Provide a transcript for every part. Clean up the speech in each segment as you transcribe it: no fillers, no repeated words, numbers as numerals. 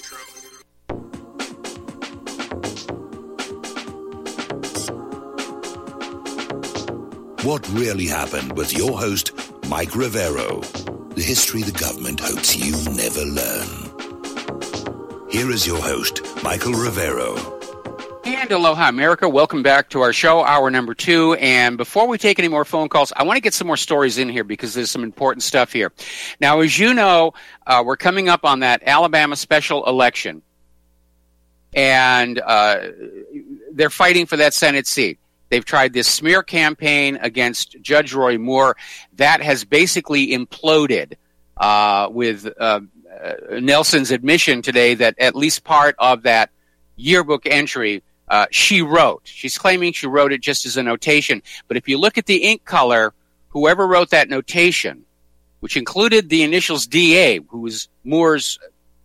What really happened with your host, Mike Rivero. The history the government hopes you never learn. Here is your host, Michael Rivero. And aloha, America. Welcome back to our show, hour number 2. And before we take any more phone calls, I want to get some more stories in here because there's some important stuff here. Now, as you know, we're coming up on that Alabama special election. And they're fighting for that Senate seat. They've tried this smear campaign against Judge Roy Moore. That has basically imploded with Nelson's admission today that at least part of that yearbook entry she wrote. She's claiming she wrote it just as a notation. But if you look at the ink color, whoever wrote that notation, which included the initials DA, who was Moore's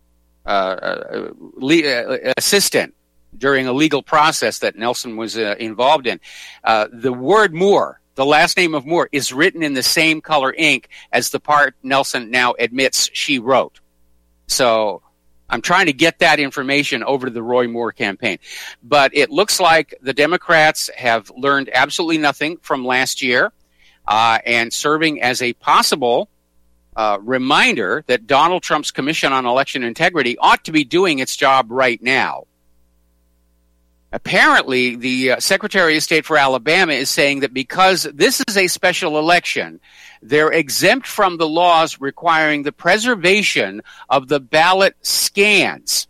assistant during a legal process that Nelson was involved in, the word Moore, the last name of Moore, is written in the same color ink as the part Nelson now admits she wrote. So I'm trying to get that information over to the Roy Moore campaign. But it looks like the Democrats have learned absolutely nothing from last year, and serving as a possible reminder that Donald Trump's Commission on Election Integrity ought to be doing its job right now. Apparently, the Secretary of State for Alabama is saying that because this is a special election, they're exempt from the laws requiring the preservation of the ballot scans.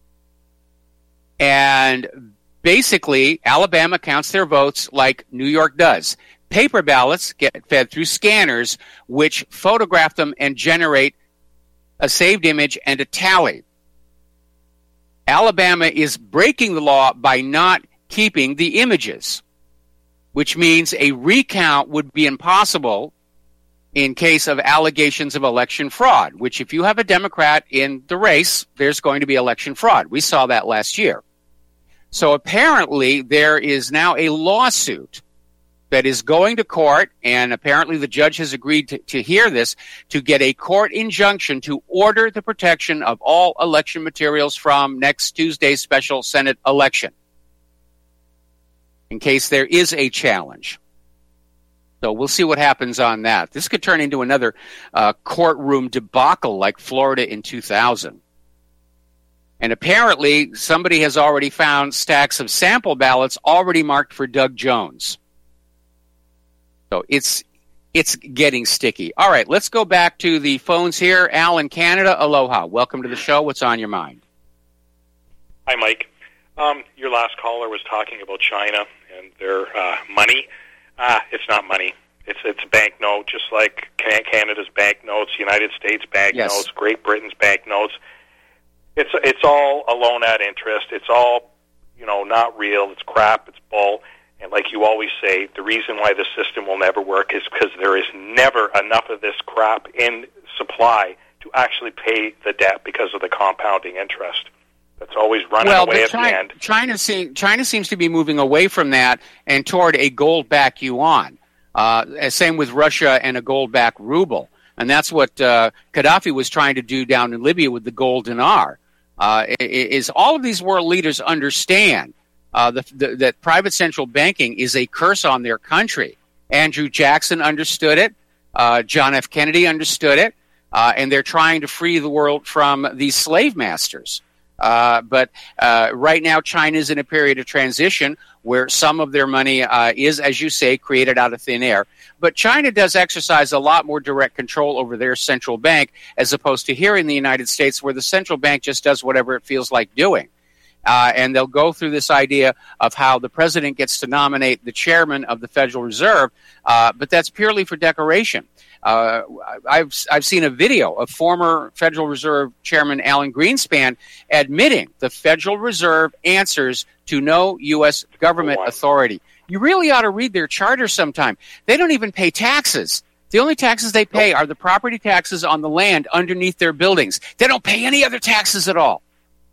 And basically, Alabama counts their votes like New York does. Paper ballots get fed through scanners, which photograph them and generate a saved image and a tally. Alabama is breaking the law by not keeping the images, which means a recount would be impossible in case of allegations of election fraud, which if you have a Democrat in the race, there's going to be election fraud. We saw that last year. So apparently there is now a lawsuit that is going to court, and apparently the judge has agreed to hear this, to get a court injunction to order the protection of all election materials from next Tuesday's special Senate election, in case there is a challenge. So we'll see what happens on that. This could turn into another courtroom debacle like Florida in 2000. And apparently somebody has already found stacks of sample ballots already marked for Doug Jones. So it's getting sticky. All right, let's go back to the phones here. Al in Canada, aloha. Welcome to the show. What's on your mind? Hi, Mike. Your last caller was talking about China and their money. It's not money. It's a banknote, just like Canada's banknotes, United States banknotes, yes. Great Britain's banknotes. It's all a loan at interest. It's all, not real. It's crap. It's bull. And like you always say, the reason why the system will never work is because there is never enough of this crap in supply to actually pay the debt because of the compounding interest. That's always running away at the end. China seems to be moving away from that and toward a gold-backed yuan. Same with Russia and a gold-backed ruble. And that's what Gaddafi was trying to do down in Libya with the gold dinar. Is all of these world leaders understand that private central banking is a curse on their country. Andrew Jackson understood it. John F. Kennedy understood it. And they're trying to free the world from these slave masters. But right now, China is in a period of transition where some of their money is, as you say, created out of thin air. But China does exercise a lot more direct control over their central bank as opposed to here in the United States where the central bank just does whatever it feels like doing. And they'll go through this idea of how the president gets to nominate the chairman of the Federal Reserve, but that's purely for decoration. I've seen a video of former Federal Reserve Chairman Alan Greenspan admitting the Federal Reserve answers to no U.S. government authority. You really ought to read their charter sometime. They don't even pay taxes. The only taxes they pay are the property taxes on the land underneath their buildings. They don't pay any other taxes at all.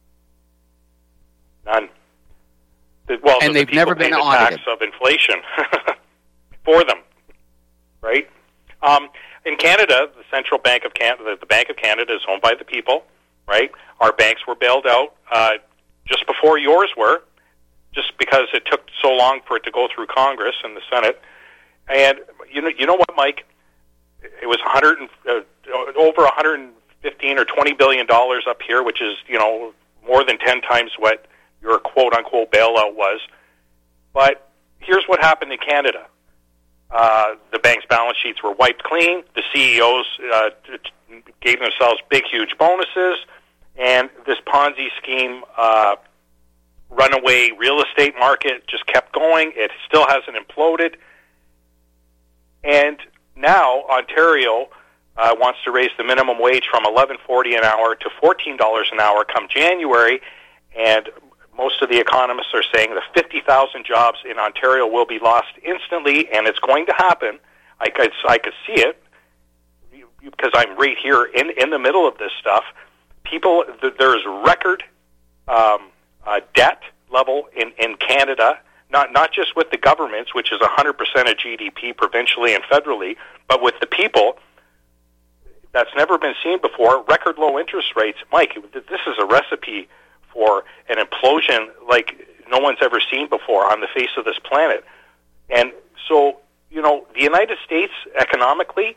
None. And they've never been audited. Tax of inflation for them, right? In Canada, the Central Bank of Canada, the Bank of Canada is owned by the people, right? Our banks were bailed out just before yours were, just because it took so long for it to go through Congress and the Senate. And you know what, Mike? It was over 115 or 20 billion dollars up here, which is more than 10 times what your quote unquote bailout was. But here's what happened in Canada: the bank's balance sheets were wiped clean. The CEOs gave themselves big, huge bonuses, and this Ponzi scheme, runaway real estate market just kept going. It still hasn't imploded. And now Ontario wants to raise the minimum wage from $11.40 an hour to $14 an hour come January, and most of the economists are saying that 50,000 jobs in Ontario will be lost instantly, and it's going to happen. I could see it because I'm right here in the middle of this stuff. There's record debt level in Canada, not just with the governments, which is 100% of GDP provincially and federally, but with the people. That's never been seen before. Record low interest rates. Mike, this is a recipe for an implosion like no one's ever seen before on the face of this planet. And so, the United States economically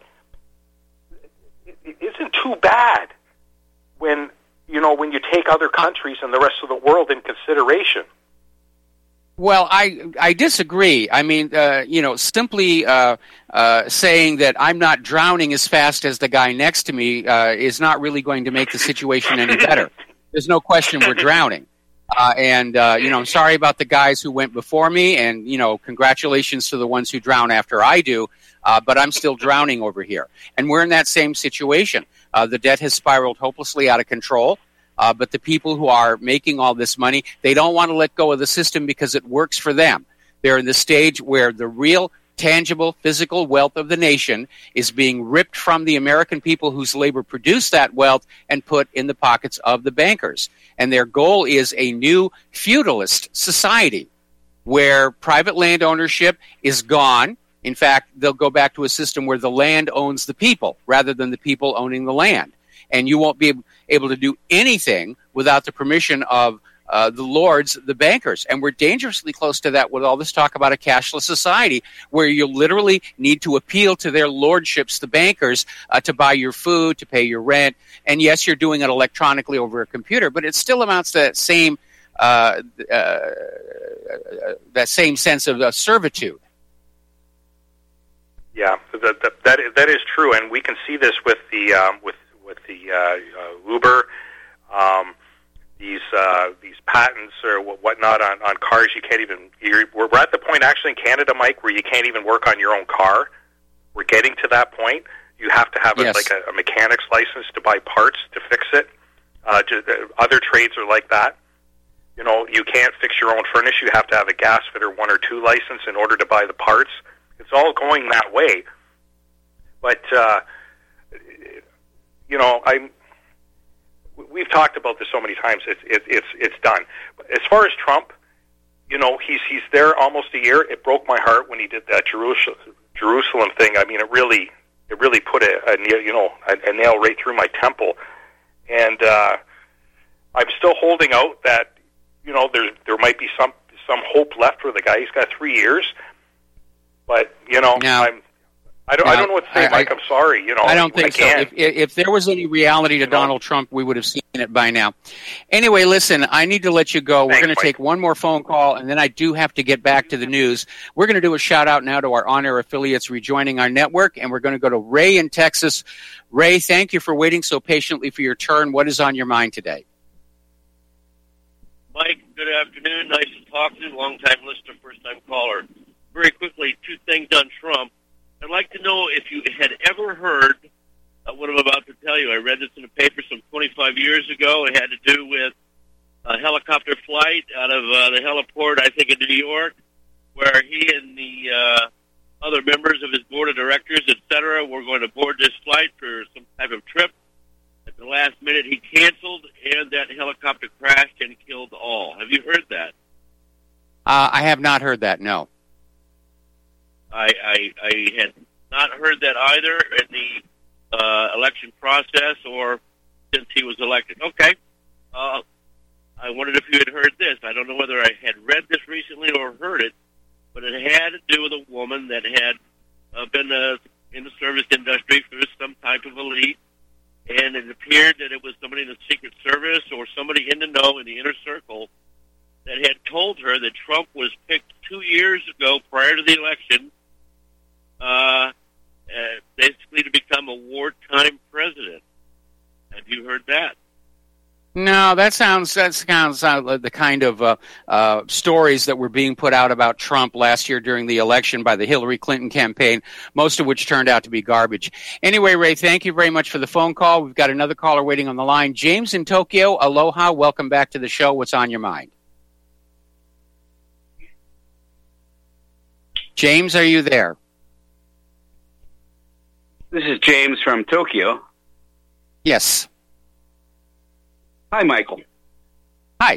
it isn't too bad when you take other countries and the rest of the world in consideration. Well, I disagree. I mean, simply saying that I'm not drowning as fast as the guy next to me is not really going to make the situation any better. There's no question we're drowning. I'm sorry about the guys who went before me, and, congratulations to the ones who drown after I do, but I'm still drowning over here. And we're in that same situation. The debt has spiraled hopelessly out of control. But the people who are making all this money, they don't want to let go of the system because it works for them. They're in the stage where the real, tangible, physical wealth of the nation is being ripped from the American people whose labor produced that wealth and put in the pockets of the bankers. And their goal is a new feudalist society where private land ownership is gone. In fact, they'll go back to a system where the land owns the people rather than the people owning the land. And you won't be able to do anything without the permission of the lords, the bankers. And we're dangerously close to that with all this talk about a cashless society where you literally need to appeal to their lordships, the bankers, to buy your food, to pay your rent. And yes, you're doing it electronically over a computer, but it still amounts to that same sense of servitude. Yeah, that is true, and we can see this with the Uber, these patents or whatnot on cars. You can't even. We're at the point actually in Canada, Mike, where you can't even work on your own car. We're getting to that point. You have to have a mechanic's license to buy parts to fix it. Other trades are like that. You can't fix your own furnace. You have to have a gas fitter 1 or 2 license in order to buy the parts. It's all going that way. But we've talked about this so many times. It's done. As far as Trump, he's there almost a year. It broke my heart when he did that Jerusalem thing. I mean, it really put a nail right through my temple. And I'm still holding out that there might be some hope left for the guy. He's got 3 years, but I don't know what to say, Mike. I'm sorry. I don't think so. If there was any reality to Donald Trump, we would have seen it by now. Anyway, listen, I need to let you go. We're going to take one more phone call, and then I do have to get back to the news. We're going to do a shout-out now to our on-air affiliates rejoining our network, and we're going to go to Ray in Texas. Ray, thank you for waiting so patiently for your turn. What is on your mind today? Mike, good afternoon. Nice to talk to you. Long-time listener, first-time caller. Very quickly, 2 things on Trump. I'd like to know if you had ever heard what I'm about to tell you. I read this in a paper some 25 years ago. It had to do with a helicopter flight out of the heliport, I think, in New York, where he and the other members of his board of directors, etc., were going to board this flight for some type of trip. At the last minute, he canceled, and that helicopter crashed and killed all. Have you heard that? I have not heard that, no. I had not heard that either in the election process or since he was elected. Okay. I wondered if you had heard this. I don't know whether I had read this recently or heard it, but it had to do with a woman that had been in the service industry for some type of elite, and it appeared that it was somebody in the Secret Service or somebody in the know in the inner circle that had told her that Trump was picked 2 years ago prior to the election, basically to become a wartime president. Have you heard that? No, that sounds like the kind of stories that were being put out about Trump last year during the election by the Hillary Clinton campaign, most of which turned out to be garbage. Anyway, Ray, thank you very much for the phone call. We've got another caller waiting on the line. James in Tokyo, aloha. Welcome back to the show. What's on your mind? James, are you there? This is James from Tokyo. Yes. Hi, Michael. Hi.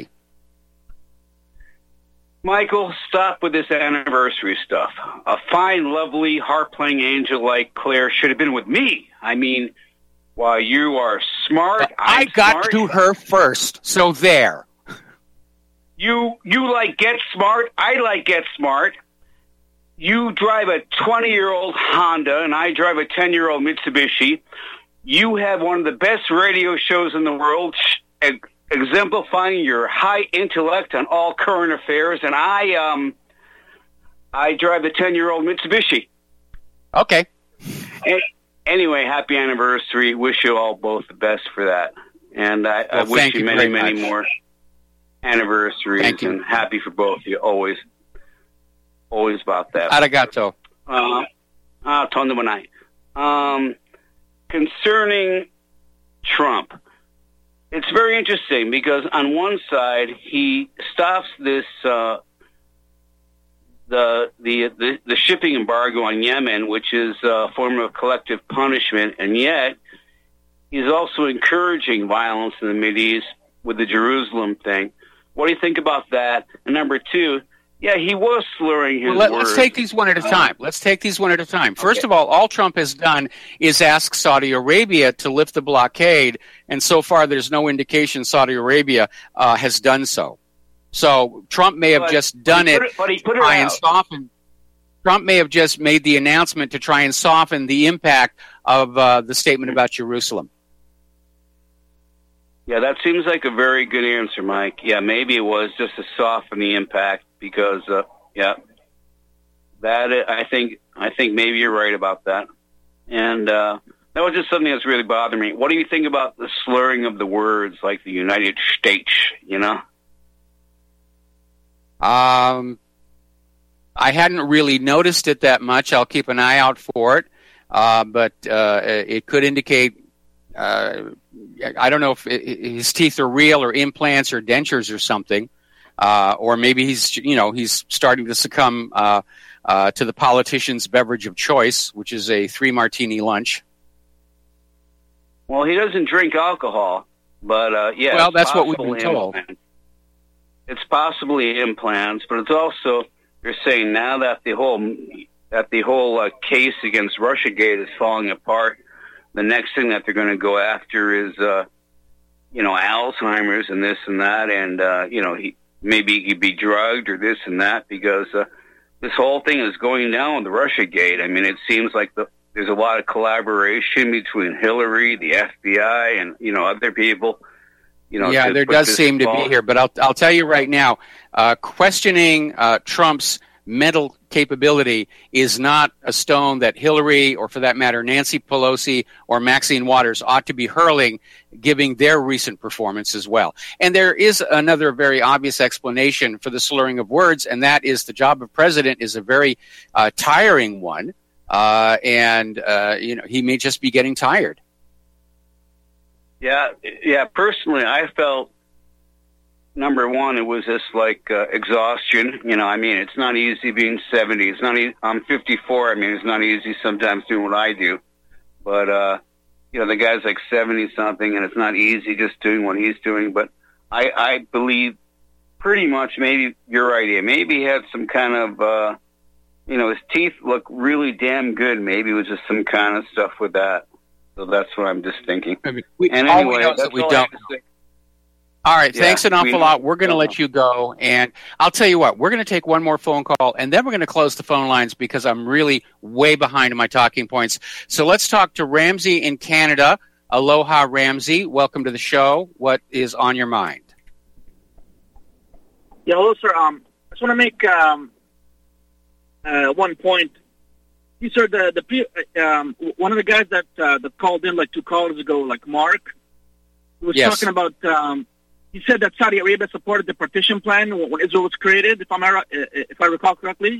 Michael, stop with this anniversary stuff. A fine, lovely, harp-playing angel like Claire should have been with me. I mean, while you are smart, I got smart. to her first, so there. You like Get Smart. I like Get Smart. You drive a 20-year-old Honda, and I drive a 10-year-old Mitsubishi. You have one of the best radio shows in the world, exemplifying your high intellect on all current affairs, and I drive a 10-year-old Mitsubishi. Okay. Anyway, happy anniversary. Wish you all both the best for that. And I wish you many, many more anniversaries, and happy for both of you. Always about that. Arigato. Tondo manai. Concerning Trump, it's very interesting because on one side he stops this the shipping embargo on Yemen, which is a form of collective punishment, and yet he's also encouraging violence in the Mideast with the Jerusalem thing. What do you think about that? And number two, yeah, he was slurring his words. Let's take these one at a time. First of all Trump has done is ask Saudi Arabia to lift the blockade, and so far there's no indication Saudi Arabia has done so. So Trump may have just done it to try and soften. Trump may have just made the announcement to try and soften the impact of the statement about Jerusalem. Yeah, that seems like a very good answer, Mike. Yeah, maybe it was just to soften the impact because, I think maybe you're right about that. And that was just something that's really bothering me. What do you think about the slurring of the words, like the United States, you know? I hadn't really noticed it that much. I'll keep an eye out for it. But it could indicate, I don't know if his teeth are real or implants or dentures or something. Or maybe he's starting to succumb to the politician's beverage of choice, which is a 3-martini lunch. Well, he doesn't drink alcohol, but yeah. Well, that's what we've been told. It's possibly implants, but it's also, they're saying now that the whole case against Russiagate is falling apart, the next thing that they're going to go after is Alzheimer's and this and that, and maybe he could be drugged or this and that, because this whole thing is going down with the Russiagate. I mean, it seems like there's a lot of collaboration between Hillary, the FBI, and other people. Yeah, there does seem to be here, but I'll tell you right now, questioning Trump's mental capability is not a stone that Hillary, or for that matter, Nancy Pelosi or Maxine Waters ought to be hurling, given their recent performance as well. And there is another very obvious explanation for the slurring of words, and that is the job of president is a very tiring one, and he may just be getting tired. Yeah. Personally, I felt, number one, it was just like exhaustion. It's not easy being 70. It's not. I'm 54. It's not easy sometimes doing what I do. But the guy's like 70 something, and it's not easy just doing what he's doing. But I believe pretty much maybe your idea. Maybe he had some kind of his teeth look really damn good. Maybe it was just some kind of stuff with that. So that's what I'm just thinking. And all we anyway, know is that we don't. All right, thanks an awful lot. We're going to let you go. And I'll tell you what, we're going to take one more phone call, and then we're going to close the phone lines because I'm really way behind in my talking points. So let's talk to Ramsey in Canada. Aloha, Ramsey. Welcome to the show. What is on your mind? Yeah, hello, sir. I just want to make one point. You, sir, one of the guys that called in like 2 callers ago, like Mark, was talking about. He said that Saudi Arabia supported the partition plan when Israel was created, if I recall correctly.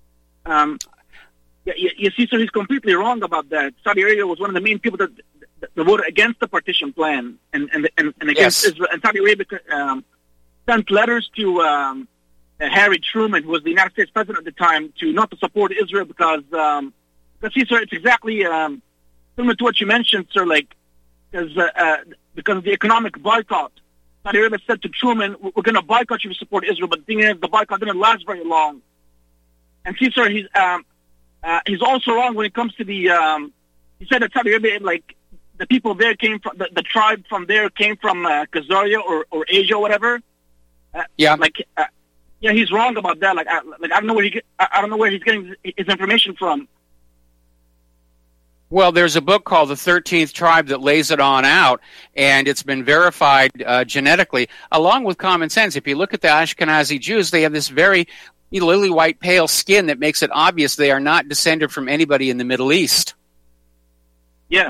You see, sir, he's completely wrong about that. Saudi Arabia was one of the main people that voted against the partition plan and against Israel. And Saudi Arabia sent letters to Harry Truman, who was the United States president at the time, not to support Israel because see, sir, it's exactly similar to what you mentioned, sir, because of the economic boycott. Saudi Arabia said to Truman, we're going to boycott you to support Israel, but the thing is, the boycott didn't last very long. And see, sir, he's also wrong when it comes to the, he said that Saudi Arabia, the people there came from, the tribe from there came from Khazaria or Asia or whatever. Yeah, he's wrong about that. I don't know where he's getting his information from. Well, there's a book called The 13th Tribe that lays it on out, and it's been verified genetically, along with common sense. If you look at the Ashkenazi Jews, they have this very lily white pale skin that makes it obvious they are not descended from anybody in the Middle East. Yeah.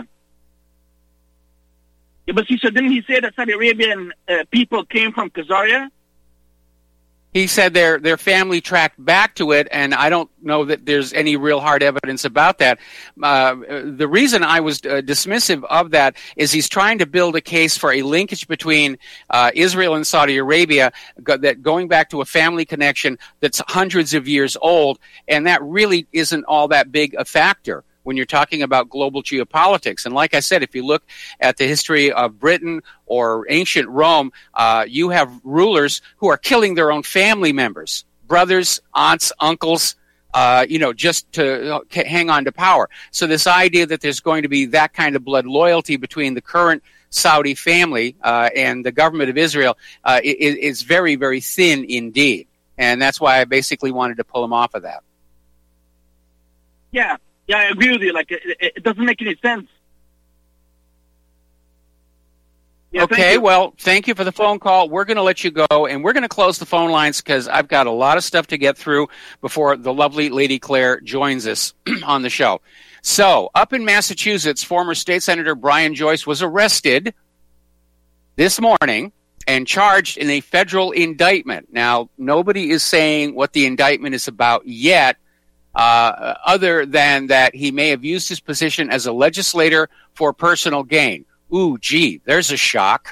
Yeah, but see, so didn't he say that Saudi Arabian people came from Khazaria? He said their family tracked back to it, and I don't know that there's any real hard evidence about that. The reason I was dismissive of that is he's trying to build a case for a linkage between Israel and Saudi Arabia, that going back to a family connection that's hundreds of years old, and that really isn't all that big a factor when you're talking about global geopolitics. And like I said, if you look at the history of Britain or ancient Rome, you have rulers who are killing their own family members, brothers, aunts, uncles, just to hang on to power. So this idea that there's going to be that kind of blood loyalty between the current Saudi family and the government of Israel is very, very thin indeed. And that's why I basically wanted to pull him off of that. Yeah. Yeah, I agree with you. It doesn't make any sense. Yeah, okay, well, thank you for the phone call. We're going to let you go, and we're going to close the phone lines because I've got a lot of stuff to get through before the lovely Lady Claire joins us on the show. So, up in Massachusetts, former State Senator Brian Joyce was arrested this morning and charged in a federal indictment. Now, nobody is saying what the indictment is about yet, other than that he may have used his position as a legislator for personal gain. Ooh, gee, there's a shock.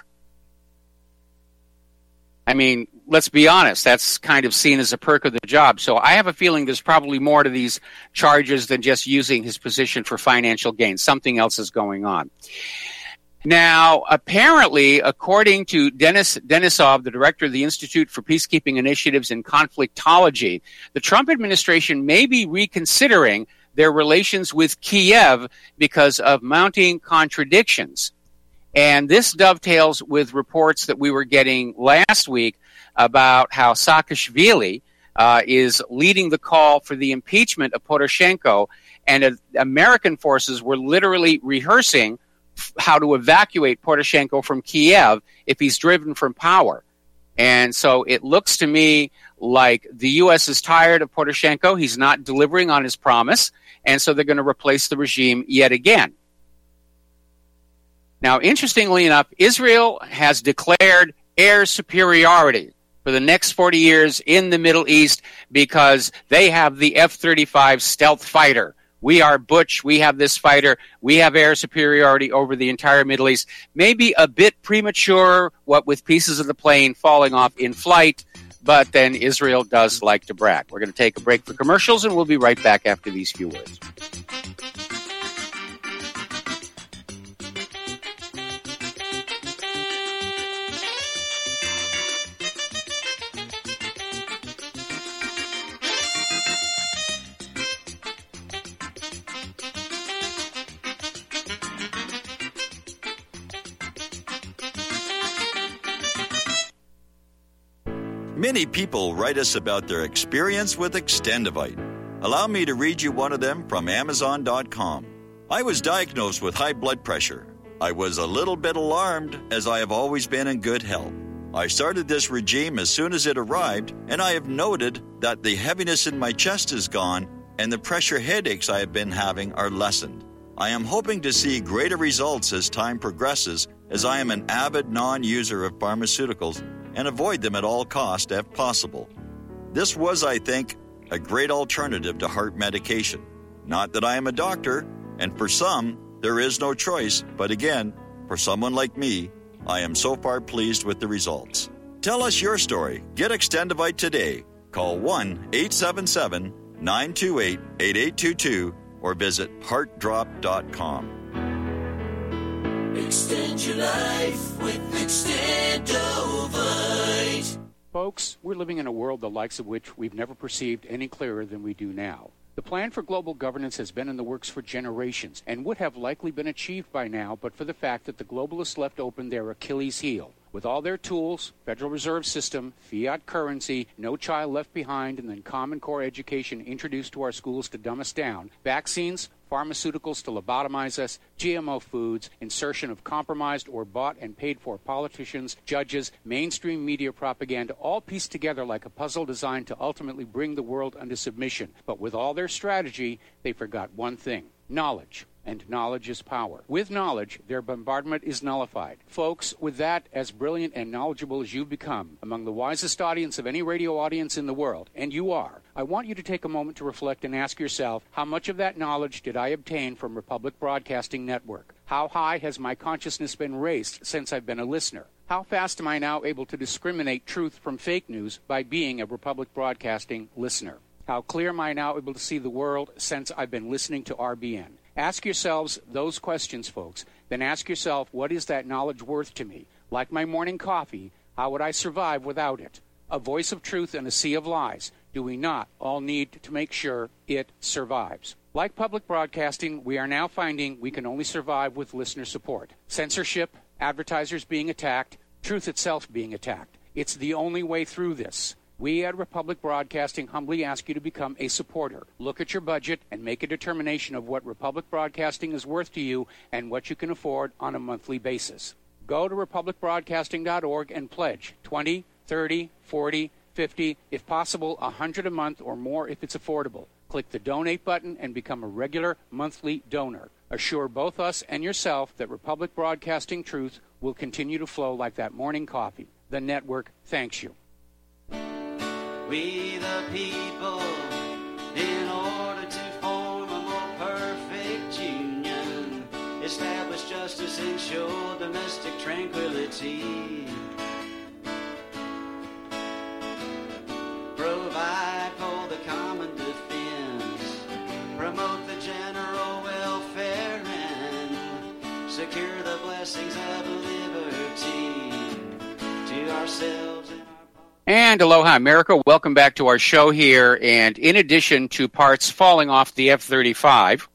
I mean, let's be honest, that's kind of seen as a perk of the job. So I have a feeling there's probably more to these charges than just using his position for financial gain. Something else is going on. Now, apparently, according to Denis Denisov, the director of the Institute for Peacekeeping Initiatives and Conflictology, the Trump administration may be reconsidering their relations with Kiev because of mounting contradictions. And this dovetails with reports that we were getting last week about how Saakashvili is leading the call for the impeachment of Poroshenko, and American forces were literally rehearsing how to evacuate Poroshenko from Kiev if he's driven from power. And so it looks to me like the U.S. is tired of Poroshenko. He's not delivering on his promise, and so they're going to replace the regime yet again. Now, interestingly enough, Israel has declared air superiority for the next 40 years in the Middle East because they have the F-35 stealth fighter. We are Butch. We have this fighter. We have air superiority over the entire Middle East. Maybe a bit premature, what with pieces of the plane falling off in flight, but then Israel does like to brag. We're going to take a break for commercials, and we'll be right back after these few words. Many people write us about their experience with Extendivite. Allow me to read you one of them from Amazon.com. I was diagnosed with high blood pressure. I was a little bit alarmed, as I have always been in good health. I started this regime as soon as it arrived, and I have noted that the heaviness in my chest is gone and the pressure headaches I have been having are lessened. I am hoping to see greater results as time progresses, as I am an avid non-user of pharmaceuticals and avoid them at all costs if possible. This was, I think, a great alternative to heart medication. Not that I am a doctor, and for some, there is no choice, but again, for someone like me, I am so far pleased with the results. Tell us your story. Get Extendivite today. Call 1-877-928-8822 or visit heartdrop.com. Extend your life with Extendovite. Folks, we're living in a world the likes of which we've never perceived any clearer than we do now. The plan for global governance has been in the works for generations and would have likely been achieved by now but for the fact that the globalists left open their Achilles heel. With all their tools, Federal Reserve System, fiat currency, no child left behind, and then Common Core education introduced to our schools to dumb us down, vaccines, pharmaceuticals to lobotomize us, GMO foods, insertion of compromised or bought and paid for politicians, judges, mainstream media propaganda, all pieced together like a puzzle designed to ultimately bring the world under submission. But with all their strategy, they forgot one thing: knowledge. And knowledge is power. With knowledge, their bombardment is nullified. Folks, with that, as brilliant and knowledgeable as you've become, among the wisest audience of any radio audience in the world, and you are, I want you to take a moment to reflect and ask yourself, how much of that knowledge did I obtain from Republic Broadcasting Network? How high has my consciousness been raised since I've been a listener? How fast am I now able to discriminate truth from fake news by being a Republic Broadcasting listener? How clear am I now able to see the world since I've been listening to RBN? Ask yourselves those questions, folks. Then ask yourself, what is that knowledge worth to me? Like my morning coffee, how would I survive without it? A voice of truth in a sea of lies. Do we not all need to make sure it survives? Like public broadcasting, we are now finding we can only survive with listener support. Censorship, advertisers being attacked, truth itself being attacked. It's the only way through this. We at Republic Broadcasting humbly ask you to become a supporter. Look at your budget and make a determination of what Republic Broadcasting is worth to you and what you can afford on a monthly basis. Go to republicbroadcasting.org and pledge $20, $30, $40, $50, if possible, $100 a month or more if it's affordable. Click the donate button and become a regular monthly donor. Assure both us and yourself that Republic Broadcasting truth will continue to flow like that morning coffee. The network thanks you. We the people, in order to form a more perfect union, establish justice, ensure domestic tranquility, provide for the common defense, promote the general welfare, and secure the blessings of liberty to ourselves and And aloha, America. Welcome back to our show here. And in addition to parts falling off the F-35,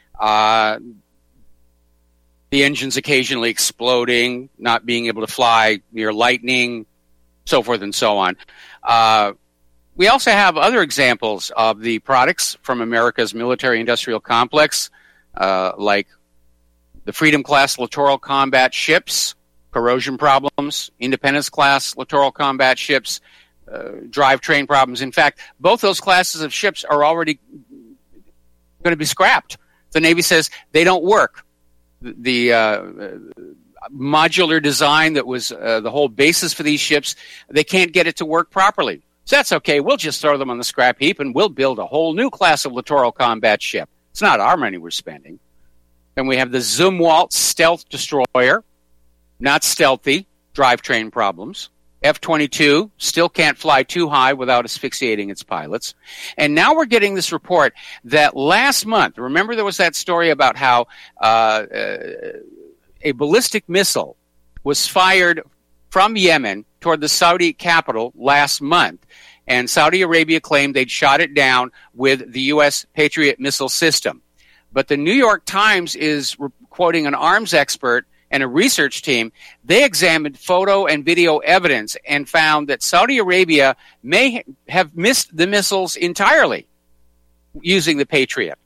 the engines occasionally exploding, not being able to fly near lightning, so forth and so on. We also have other examples of the products from America's military-industrial complex, like the Freedom-class littoral combat ships, corrosion problems, Independence-class littoral combat ships, drivetrain problems. In fact, both those classes of ships are already going to be scrapped. The Navy says they don't work. The modular design that was the whole basis for these ships, they can't get it to work properly. So that's okay. We'll just throw them on the scrap heap and we'll build a whole new class of littoral combat ship. It's not our money we're spending. Then we have the Zumwalt stealth destroyer. Not stealthy, drivetrain problems. F-22 still can't fly too high without asphyxiating its pilots. And now we're getting this report that last month, remember there was that story about how a ballistic missile was fired from Yemen toward the Saudi capital last month. And Saudi Arabia claimed they'd shot it down with the U.S. Patriot missile system. But the New York Times is quoting an arms expert, and a research team, they examined photo and video evidence and found that Saudi Arabia may have missed the missiles entirely using the Patriot.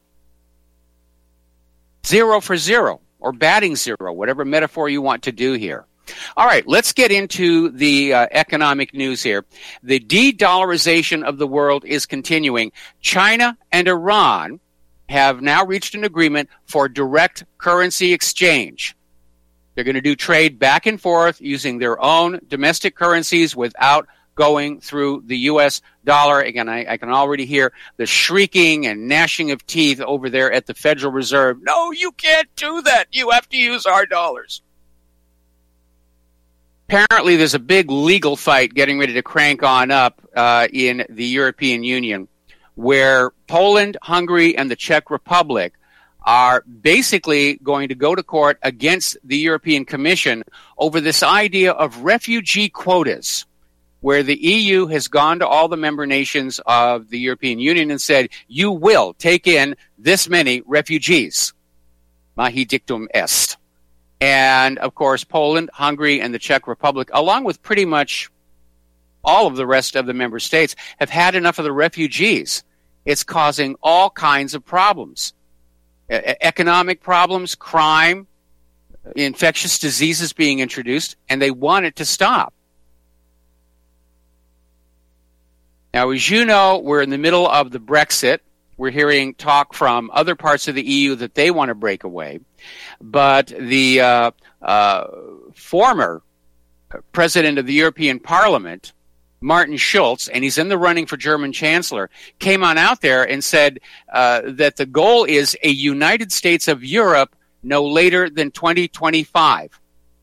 0 for 0, or batting 0, whatever metaphor you want to do here. All right, let's get into the economic news here. The de-dollarization of the world is continuing. China and Iran have now reached an agreement for direct currency exchange. They're going to do trade back and forth using their own domestic currencies without going through the U.S. dollar. Again, I can already hear the shrieking and gnashing of teeth over there at the Federal Reserve. No, you can't do that. You have to use our dollars. Apparently, there's a big legal fight getting ready to crank on up in the European Union, where Poland, Hungary, and the Czech Republic are basically going to go to court against the European Commission over this idea of refugee quotas, where the EU has gone to all the member nations of the European Union and said, you will take in this many refugees. Mahi dictum est. And, of course, Poland, Hungary, and the Czech Republic, along with pretty much all of the rest of the member states, have had enough of the refugees. It's causing all kinds of problems. Economic problems, crime, infectious diseases being introduced, and they want it to stop. Now, as you know, we're in the middle of the Brexit. We're hearing talk from other parts of the EU that they want to break away. But the former president of the European Parliament, Martin Schulz, and he's in the running for German Chancellor, came on out there and said that the goal is a United States of Europe no later than 2025.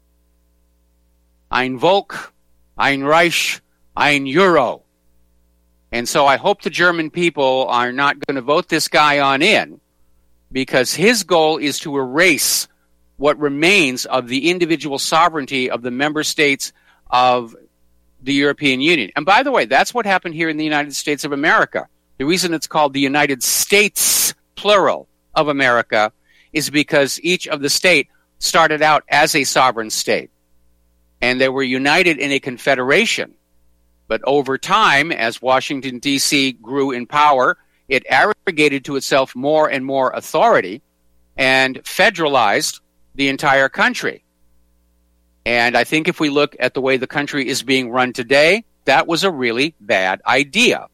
Ein Volk, ein Reich, ein Euro. And so I hope the German people are not going to vote this guy on in, because his goal is to erase what remains of the individual sovereignty of the member states of the European Union. And by the way, that's what happened here in the United States of America. The reason it's called the United States, plural, of America is because each of the state started out as a sovereign state. And they were united in a confederation. But over time, as Washington, D.C. grew in power, it arrogated to itself more and more authority and federalized the entire country. And I think if we look at the way the country is being run today, that was a really bad idea.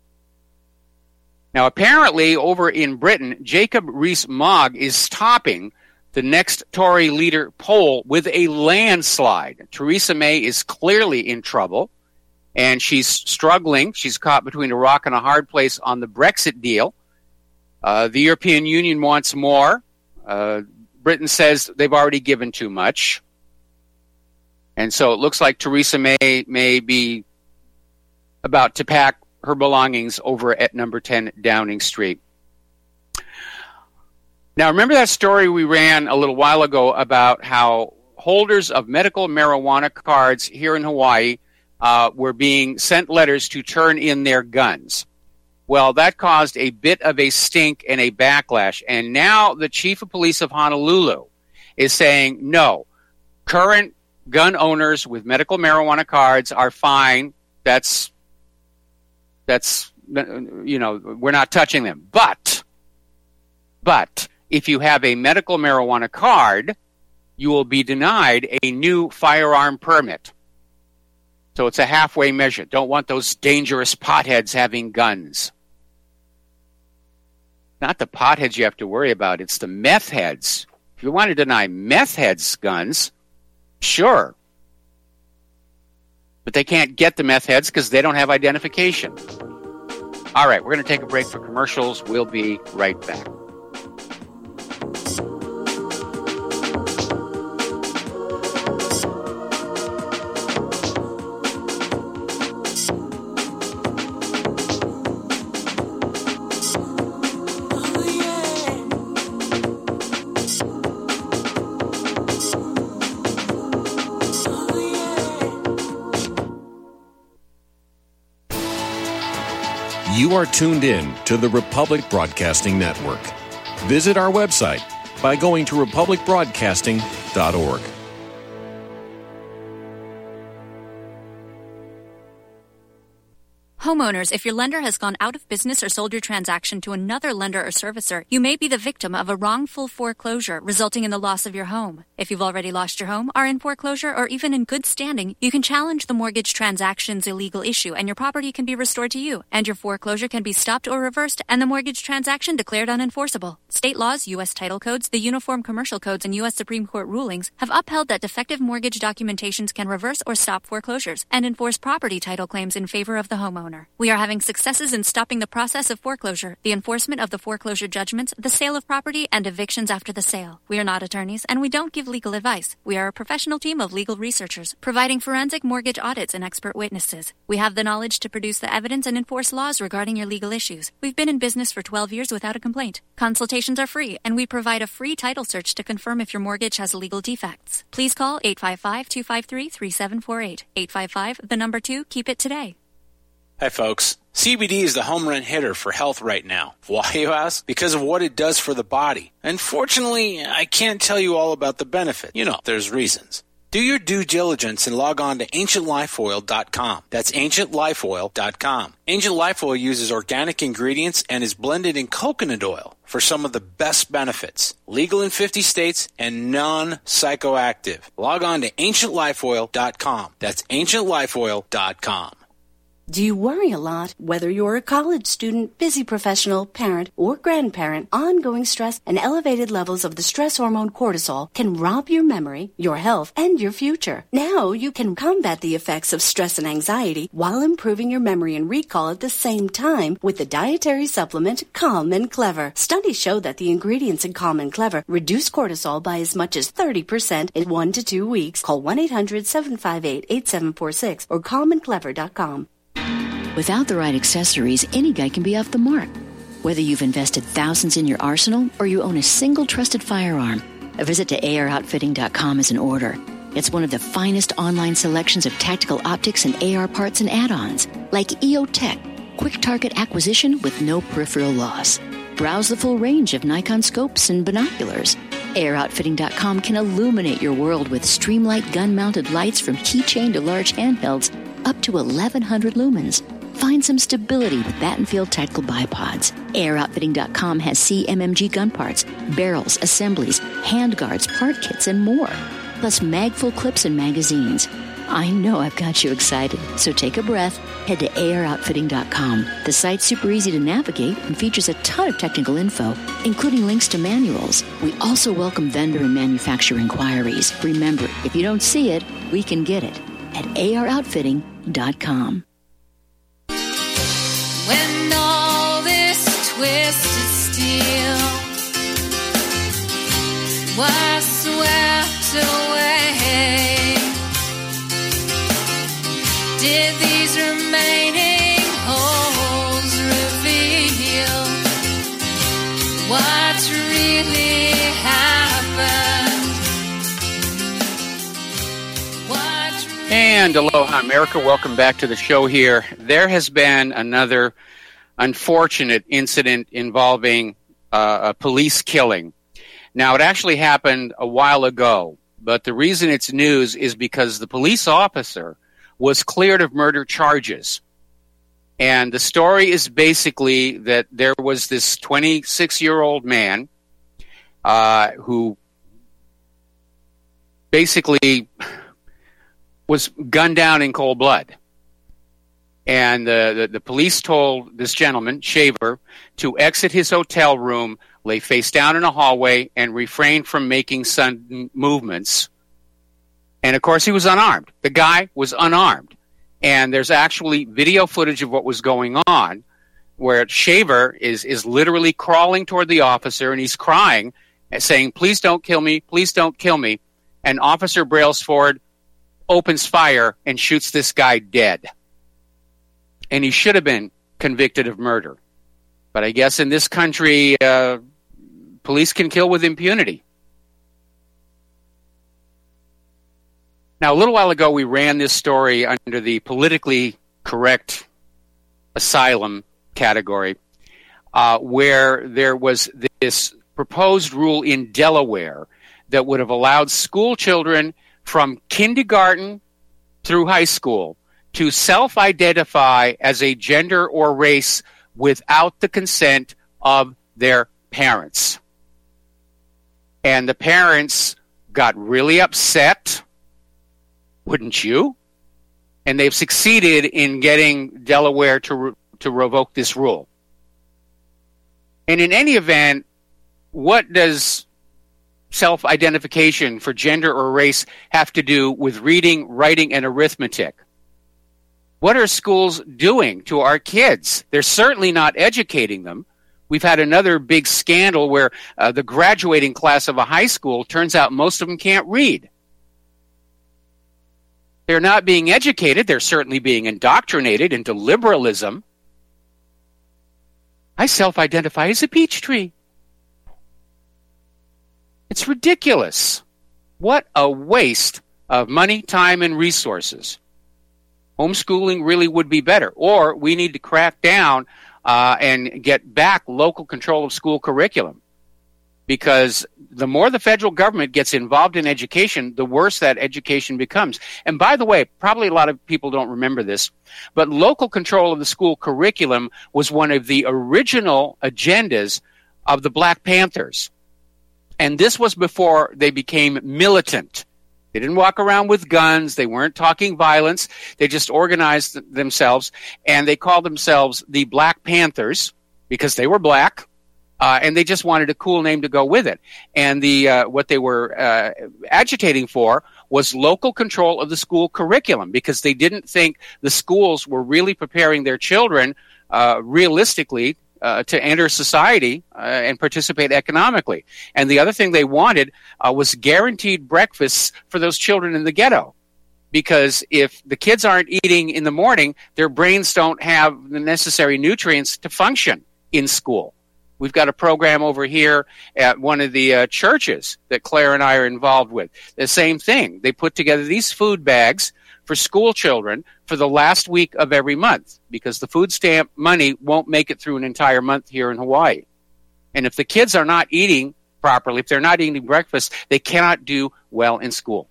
Now, apparently, over in Britain, Jacob Rees-Mogg is topping the next Tory leader poll with a landslide. Theresa May is clearly in trouble. And she's struggling. She's caught between a rock and a hard place on the Brexit deal. The European Union wants more. Britain says they've already given too much. And so it looks like Theresa may be about to pack her belongings over at number 10 Downing Street. Now, remember that story we ran a little while ago about how holders of medical marijuana cards here in Hawaii were being sent letters to turn in their guns. Well, that caused a bit of a stink and a backlash. And now the chief of police of Honolulu is saying, no, current gun owners with medical marijuana cards are fine. That's we're not touching them. But if you have a medical marijuana card, you will be denied a new firearm permit. So it's a halfway measure. Don't want those dangerous potheads having guns. Not the potheads you have to worry about. It's the meth heads. If you want to deny meth heads guns, sure. But they can't get the meth heads because they don't have identification. All right, we're going to take a break for commercials. We'll be right back. You are tuned in to the Republic Broadcasting Network. Visit our website by going to republicbroadcasting.org. Homeowners, if your lender has gone out of business or sold your transaction to another lender or servicer, you may be the victim of a wrongful foreclosure, resulting in the loss of your home. If you've already lost your home, are in foreclosure, or even in good standing, you can challenge the mortgage transaction's illegal issue, and your property can be restored to you, and your foreclosure can be stopped or reversed, and the mortgage transaction declared unenforceable. State laws, U.S. title codes, the Uniform Commercial Codes, and U.S. Supreme Court rulings have upheld that defective mortgage documentations can reverse or stop foreclosures and enforce property title claims in favor of the homeowner. We are having successes in stopping the process of foreclosure, the enforcement of the foreclosure judgments, the sale of property, and evictions after the sale. We are not attorneys, and we don't give legal advice. We are a professional team of legal researchers, providing forensic mortgage audits and expert witnesses. We have the knowledge to produce the evidence and enforce laws regarding your legal issues. We've been in business for 12 years without a complaint. Consultations are free, and we provide a free title search to confirm if your mortgage has legal defects. Please call 855-253-3748. 855, 2, keep it today. Hi, folks. CBD is the home run hitter for health right now. Why, you ask? Because of what it does for the body. Unfortunately, I can't tell you all about the benefit. You know, there's reasons. Do your due diligence and log on to AncientLifeOil.com. That's AncientLifeOil.com. Ancient Life Oil uses organic ingredients and is blended in coconut oil for some of the best benefits. Legal in 50 states and non-psychoactive. Log on to AncientLifeOil.com. That's AncientLifeOil.com. Do you worry a lot? Whether you're a college student, busy professional, parent, or grandparent, ongoing stress and elevated levels of the stress hormone cortisol can rob your memory, your health, and your future. Now you can combat the effects of stress and anxiety while improving your memory and recall at the same time with the dietary supplement Calm and Clever. Studies show that the ingredients in Calm and Clever reduce cortisol by as much as 30% in 1 to 2 weeks. Call 1-800-758-8746 or calmandclever.com. Without the right accessories, any guy can be off the mark. Whether you've invested thousands in your arsenal or you own a single trusted firearm, a visit to AROutfitting.com is in order. It's one of the finest online selections of tactical optics and AR parts and add-ons, like EOTech, quick target acquisition with no peripheral loss. Browse the full range of Nikon scopes and binoculars. AROutfitting.com can illuminate your world with Streamlight gun-mounted lights from keychain to large handhelds up to 1,100 lumens. Find some stability with Battenfield Tactical Bipods. AirOutfitting.com has CMMG gun parts, barrels, assemblies, handguards, part kits, and more. Plus magful clips and magazines. I know I've got you excited, so take a breath. Head to AirOutfitting.com. The site's super easy to navigate and features a ton of technical info, including links to manuals. We also welcome vendor and manufacturer inquiries. Remember, if you don't see it, we can get it at AirOutfitting.com. When all this twisted steel was swept away, did these remaining holes reveal what really happened? And aloha, America. Welcome back to the show here. There has been another unfortunate incident involving a police killing. Now, it actually happened a while ago, but the reason it's news is because the police officer was cleared of murder charges. And the story is basically that there was this 26-year-old man who basically was gunned down in cold blood. And the police told this gentleman, Shaver, to exit his hotel room, lay face down in a hallway, and refrain from making sudden movements. And, of course, he was unarmed. The guy was unarmed. And there's actually video footage of what was going on where Shaver is literally crawling toward the officer, and he's crying, saying, "Please don't kill me, please don't kill me." And Officer Brailsford opens fire and shoots this guy dead. And he should have been convicted of murder. But I guess in this country, police can kill with impunity. Now, a little while ago, we ran this story under the politically correct asylum category, where there was this proposed rule in Delaware that would have allowed school children from kindergarten through high school to self-identify as a gender or race without the consent of their parents. And the parents got really upset, wouldn't you? And they've succeeded in getting Delaware to revoke this rule. And in any event, what does self-identification for gender or race have to do with reading, writing, and arithmetic? What are schools doing to our kids? They're certainly not educating them. We've had another big scandal where the graduating class of a high school, turns out most of them can't read. They're not being educated. They're certainly being indoctrinated into liberalism. I self-identify as a peach tree. It's ridiculous. What a waste of money, time, and resources. Homeschooling really would be better. Or we need to crack down and get back local control of school curriculum. Because the more the federal government gets involved in education, the worse that education becomes. And by the way, probably a lot of people don't remember this, but local control of the school curriculum was one of the original agendas of the Black Panthers. And this was before they became militant. They didn't walk around with guns. They weren't talking violence. They just organized themselves, and they called themselves the Black Panthers because they were black, and they just wanted a cool name to go with it. And what they were agitating for was local control of the school curriculum because they didn't think the schools were really preparing their children realistically to enter society and participate economically. And the other thing they wanted was guaranteed breakfasts for those children in the ghetto. Because if the kids aren't eating in the morning, their brains don't have the necessary nutrients to function in school. We've got a program over here at one of the churches that Claire and I are involved with. The same thing. They put together these food bags for school children for the last week of every month because the food stamp money won't make it through an entire month here in Hawaii. And if the kids are not eating properly, if they're not eating breakfast, they cannot do well in school.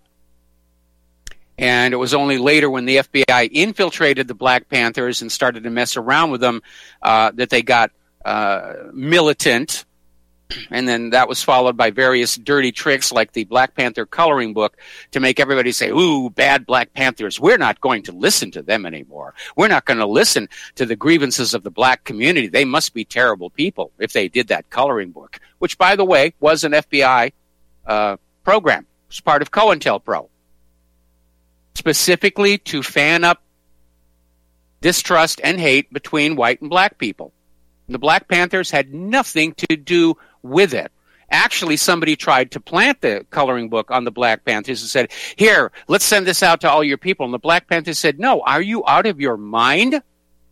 And it was only later when the FBI infiltrated the Black Panthers and started to mess around with them that they got militant. And then that was followed by various dirty tricks like the Black Panther coloring book to make everybody say, ooh, bad Black Panthers. We're not going to listen to them anymore. We're not going to listen to the grievances of the black community. They must be terrible people if they did that coloring book, which, by the way, was an FBI program. It was part of COINTELPRO, specifically to fan up distrust and hate between white and black people. The Black Panthers had nothing to do with it. Actually, somebody tried to plant the coloring book on the Black Panthers and said, here, let's send this out to all your people. And the Black Panthers said, no, are you out of your mind?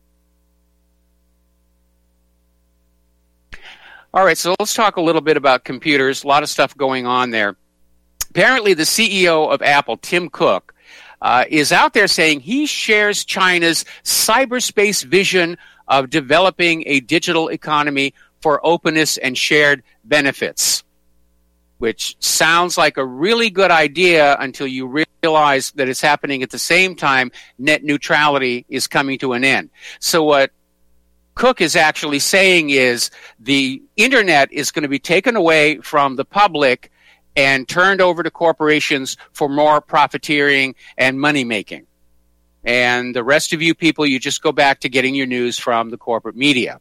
All right, so let's talk a little bit about computers. A lot of stuff going on there. Apparently, the CEO of Apple, Tim Cook, is out there saying he shares China's cyberspace vision of developing a digital economy for openness and shared benefits, which sounds like a really good idea until you realize that it's happening at the same time net neutrality is coming to an end. So what Cook is actually saying is the internet is going to be taken away from the public and turned over to corporations for more profiteering and money-making. And the rest of you people, you just go back to getting your news from the corporate media.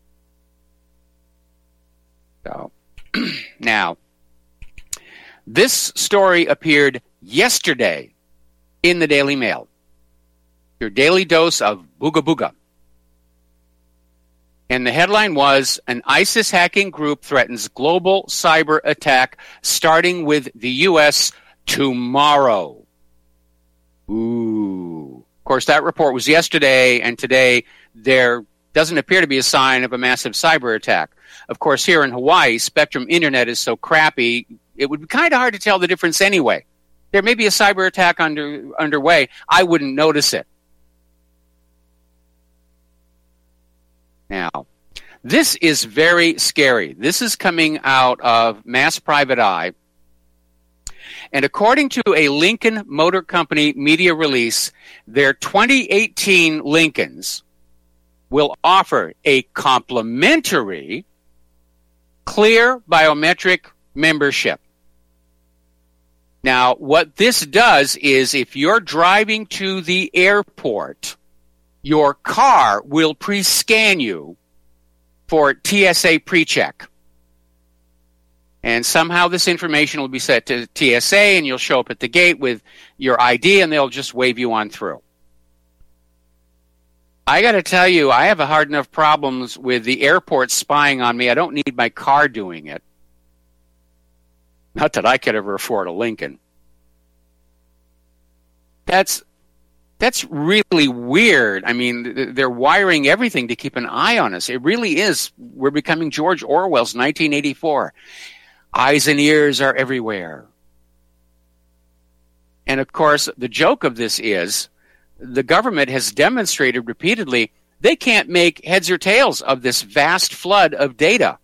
So, now, this story appeared yesterday in the Daily Mail. Your daily dose of booga booga. And the headline was, an ISIS hacking group threatens global cyber attack starting with the U.S. tomorrow. Ooh. Of course, that report was yesterday, and today there doesn't appear to be a sign of a massive cyber attack. Of course, here in Hawaii, Spectrum Internet is so crappy, it would be kind of hard to tell the difference anyway. There may be a cyber attack underway. I wouldn't notice it. Now, this is very scary. This is coming out of Mass Private Eye. And according to a Lincoln Motor Company media release, their 2018 Lincolns will offer a complimentary Clear biometric membership. Now, what this does is if you're driving to the airport, your car will pre-scan you for TSA pre-check. And somehow this information will be set to TSA, and you'll show up at the gate with your ID, and they'll just wave you on through. I got to tell you, I have a hard enough problems with the airport spying on me. I don't need my car doing it. Not that I could ever afford a Lincoln. That's really weird. I mean, they're wiring everything to keep an eye on us. It really is. We're becoming George Orwell's 1984. Eyes and ears are everywhere. And of course, the joke of this is the government has demonstrated repeatedly they can't make heads or tails of this vast flood of data.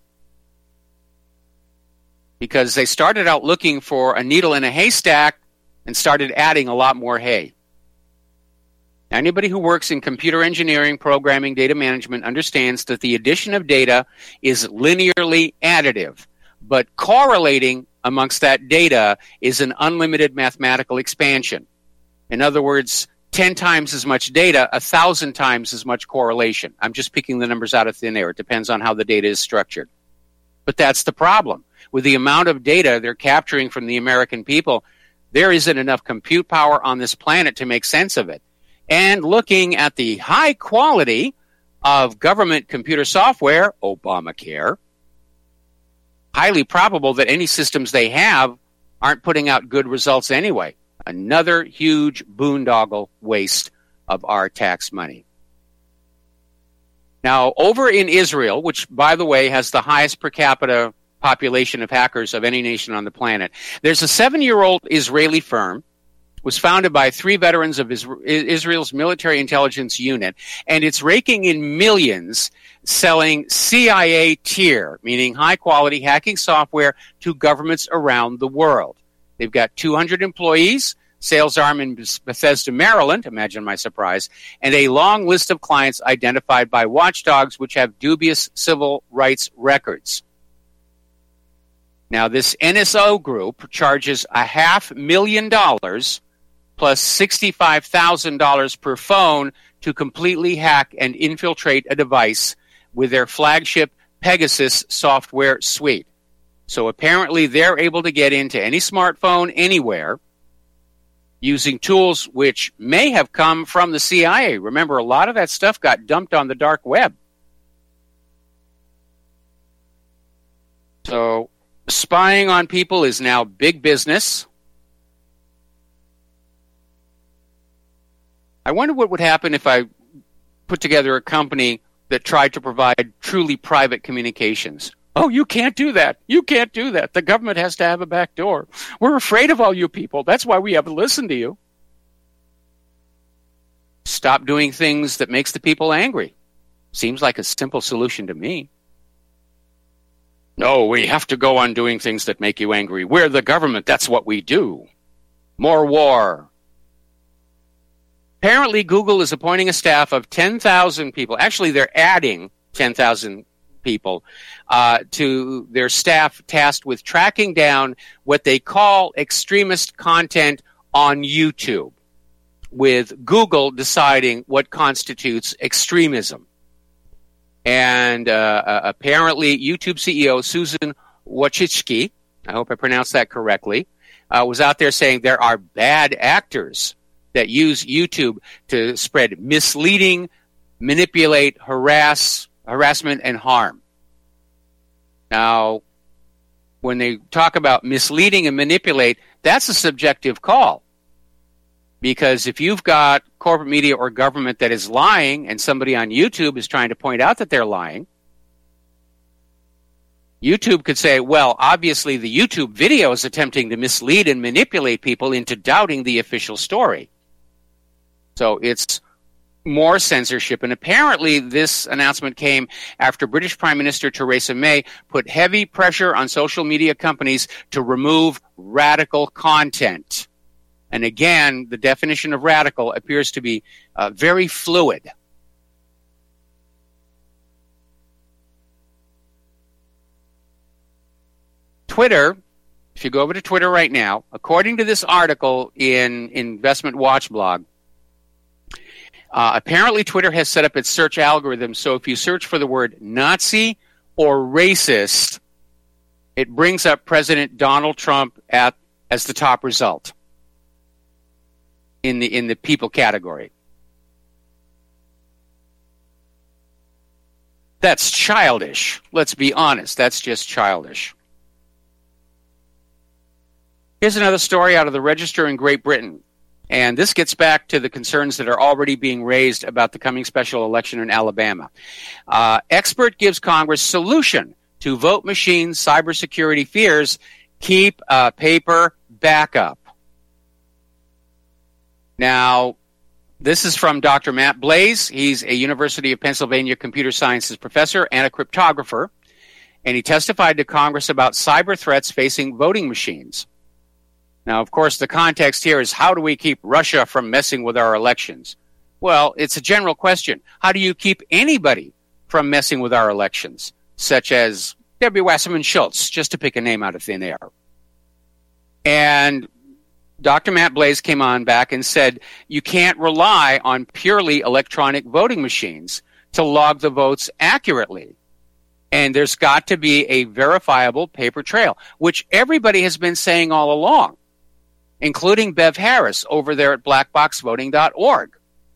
Because they started out looking for a needle in a haystack and started adding a lot more hay. Anybody who works in computer engineering, programming, data management understands that the addition of data is linearly additive, but correlating amongst that data is an unlimited mathematical expansion. In other words, 10 times as much data, 1,000 times as much correlation. I'm just picking the numbers out of thin air. It depends on how the data is structured. But that's the problem. With the amount of data they're capturing from the American people, there isn't enough compute power on this planet to make sense of it. And looking at the high quality of government computer software, Obamacare, highly probable that any systems they have aren't putting out good results anyway. Another huge boondoggle waste of our tax money. Now, over in Israel, which, by the way, has the highest per capita population of hackers of any nation on the planet, there's a 7-year-old Israeli firm, was founded by 3 veterans of Israel's military intelligence unit, and it's raking in millions selling CIA tier, meaning high-quality hacking software to governments around the world. They've got 200 employees, sales arm in Bethesda, Maryland, imagine my surprise, and a long list of clients identified by watchdogs which have dubious civil rights records. Now, this NSO group charges $500,000 plus $65,000 per phone to completely hack and infiltrate a device with their flagship Pegasus software suite. So apparently they're able to get into any smartphone anywhere using tools which may have come from the CIA. Remember, a lot of that stuff got dumped on the dark web. So spying on people is now big business. I wonder what would happen if I put together a company that tried to provide truly private communications. Oh, you can't do that. You can't do that. The government has to have a back door. We're afraid of all you people. That's why we haven't listened to you. Stop doing things that makes the people angry. Seems like a simple solution to me. No, we have to go on doing things that make you angry. We're the government. That's what we do. More war. Apparently, Google is appointing a staff of 10,000 people. Actually, they're adding 10,000 people to their staff tasked with tracking down what they call extremist content on YouTube, with Google deciding what constitutes extremism. And apparently, YouTube CEO Susan Wojcicki, I hope I pronounced that correctly, was out there saying there are bad actors that use YouTube to spread misleading, manipulate, harassment, and harm. Now, when they talk about misleading and manipulate, that's a subjective call. Because if you've got corporate media or government that is lying and somebody on YouTube is trying to point out that they're lying, YouTube could say, well, obviously the YouTube video is attempting to mislead and manipulate people into doubting the official story. So it's more censorship. And apparently this announcement came after British Prime Minister Theresa May put heavy pressure on social media companies to remove radical content. And again, the definition of radical appears to be very fluid. Twitter, if you go over to Twitter right now, according to this article in Investment Watch blog, apparently Twitter has set up its search algorithm so if you search for the word Nazi or racist, it brings up President Donald Trump as the top result in the people category. That's childish. Let's be honest. That's just childish. Here's another story out of the Register in Great Britain. And this gets back to the concerns that are already being raised about the coming special election in Alabama. Expert gives Congress solution to vote machine cybersecurity fears. Keep a paper backup. Now, this is from Dr. Matt Blaze. He's a University of Pennsylvania computer sciences professor and a cryptographer. And he testified to Congress about cyber threats facing voting machines. Now, of course, the context here is how do we keep Russia from messing with our elections? Well, it's a general question. How do you keep anybody from messing with our elections, such as Debbie Wasserman Schultz, just to pick a name out of thin air? And Dr. Matt Blaze came on back and said you can't rely on purely electronic voting machines to log the votes accurately. And there's got to be a verifiable paper trail, which everybody has been saying all along, including Bev Harris over there at blackboxvoting.org.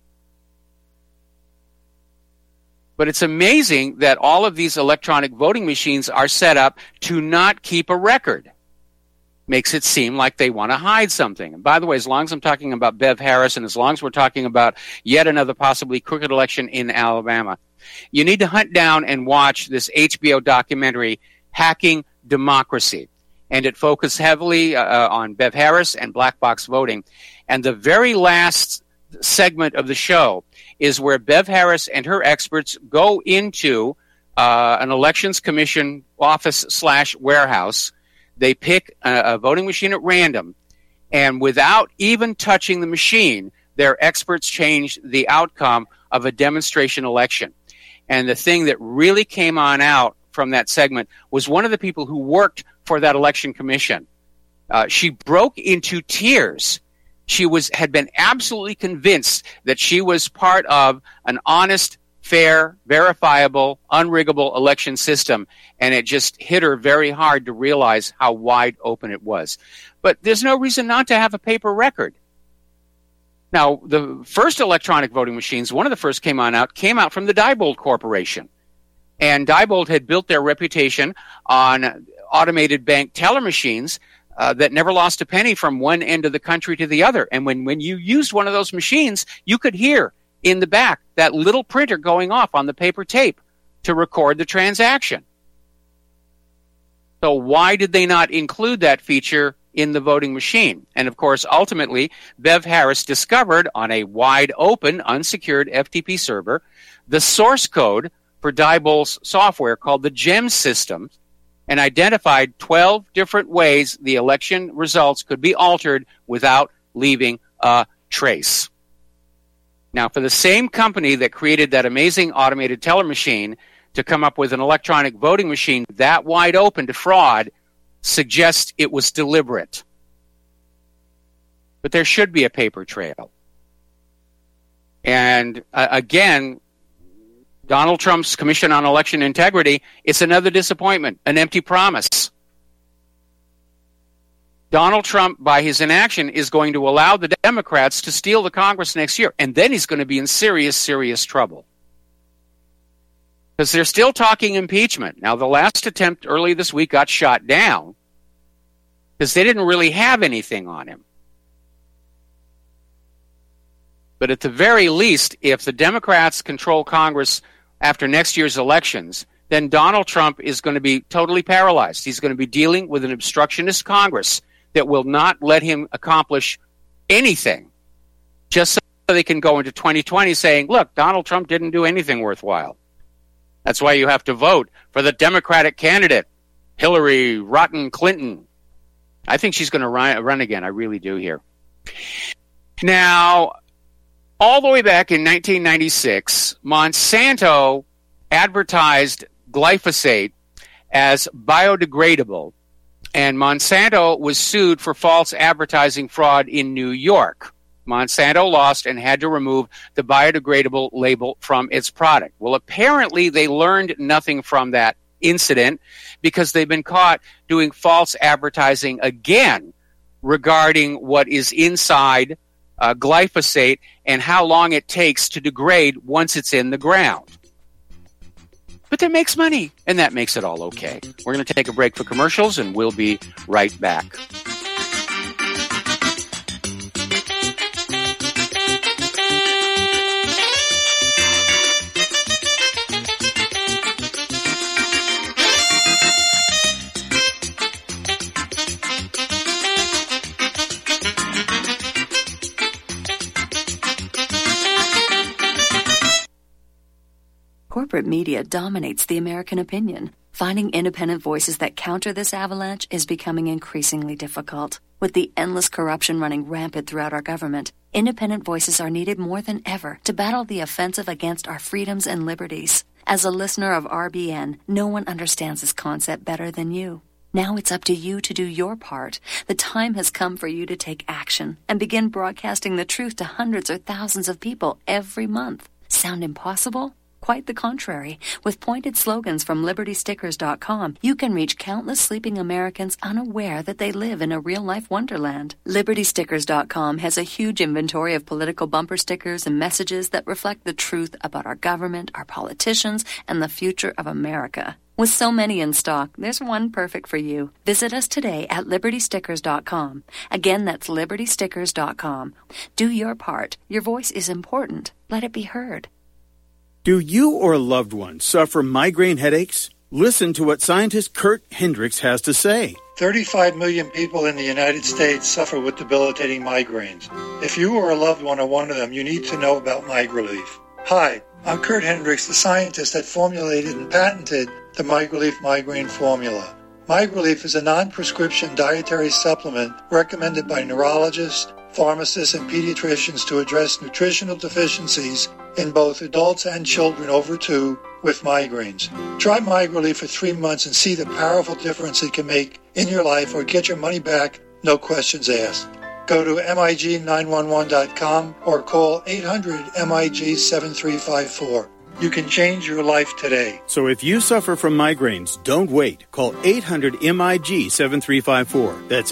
But it's amazing that all of these electronic voting machines are set up to not keep a record. Makes it seem like they want to hide something. And by the way, as long as I'm talking about Bev Harris and as long as we're talking about yet another possibly crooked election in Alabama, you need to hunt down and watch this HBO documentary, Hacking Democracy. And it focused heavily on Bev Harris and black box voting. And the very last segment of the show is where Bev Harris and her experts go into an elections commission office/warehouse. They pick a voting machine at random, and without even touching the machine, their experts change the outcome of a demonstration election. And the thing that really came on out from that segment was one of the people who worked for that election commission. She broke into tears. She had been absolutely convinced that she was part of an honest, fair, verifiable, unriggable election system, and it just hit her very hard to realize how wide open it was. But there's no reason not to have a paper record. Now, the first electronic voting machines, one of the first came out from the Diebold Corporation. And Diebold had built their reputation on automated bank teller machines that never lost a penny from one end of the country to the other. And when you used one of those machines, you could hear in the back that little printer going off on the paper tape to record the transaction. So why did they not include that feature in the voting machine? And of course, ultimately, Bev Harris discovered on a wide open, unsecured FTP server the source code for Diebold's software called the GEM system, and identified 12 different ways the election results could be altered without leaving a trace. Now, for the same company that created that amazing automated teller machine to come up with an electronic voting machine that wide open to fraud suggests it was deliberate. But there should be a paper trail. And again, Donald Trump's Commission on Election Integrity, it's another disappointment, an empty promise. Donald Trump, by his inaction, is going to allow the Democrats to steal the Congress next year, and then he's going to be in serious, serious trouble. Because they're still talking impeachment. Now, the last attempt early this week got shot down because they didn't really have anything on him. But at the very least, if the Democrats control Congress after next year's elections, then Donald Trump is going to be totally paralyzed. He's going to be dealing with an obstructionist Congress that will not let him accomplish anything, just so they can go into 2020 saying, look, Donald Trump didn't do anything worthwhile. That's why you have to vote for the Democratic candidate, Hillary Rotten Clinton. I think she's going to run again. I really do here. Now, all the way back in 1996, Monsanto advertised glyphosate as biodegradable, and Monsanto was sued for false advertising fraud in New York. Monsanto lost and had to remove the biodegradable label from its product. Well, apparently they learned nothing from that incident because they've been caught doing false advertising again regarding what is inside glyphosate and how long it takes to degrade once it's in the ground. But that makes money, and that makes it all okay. We're going to take a break for commercials, and we'll be right back. Corporate media dominates the American opinion. Finding independent voices that counter this avalanche is becoming increasingly difficult. With the endless corruption running rampant throughout our government, independent voices are needed more than ever to battle the offensive against our freedoms and liberties. As a listener of RBN, no one understands this concept better than you. Now it's up to you to do your part. The time has come for you to take action and begin broadcasting the truth to hundreds or thousands of people every month. Sound impossible? Quite the contrary. With pointed slogans from LibertyStickers.com, you can reach countless sleeping Americans unaware that they live in a real-life wonderland. LibertyStickers.com has a huge inventory of political bumper stickers and messages that reflect the truth about our government, our politicians, and the future of America. With so many in stock, there's one perfect for you. Visit us today at LibertyStickers.com. Again, that's LibertyStickers.com. Do your part. Your voice is important. Let it be heard. Do you or a loved one suffer migraine headaches? Listen to what scientist Kurt Hendricks has to say. 35 million people in the United States suffer with debilitating migraines. If you or a loved one are one of them, you need to know about MigraLief. Hi, I'm Kurt Hendricks, the scientist that formulated and patented the MigraLief migraine formula. MigraLief is a non-prescription dietary supplement recommended by neurologists, pharmacists, and pediatricians to address nutritional deficiencies in both adults and children over 2 with migraines. Try MigraLief for 3 months and see the powerful difference it can make in your life, or get your money back, no questions asked. Go to MIG911.com or call 800-MIG-7354. You can change your life today. So if you suffer from migraines, don't wait. Call 800-MIG-7354. That's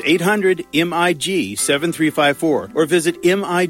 800-MIG-7354. Or visit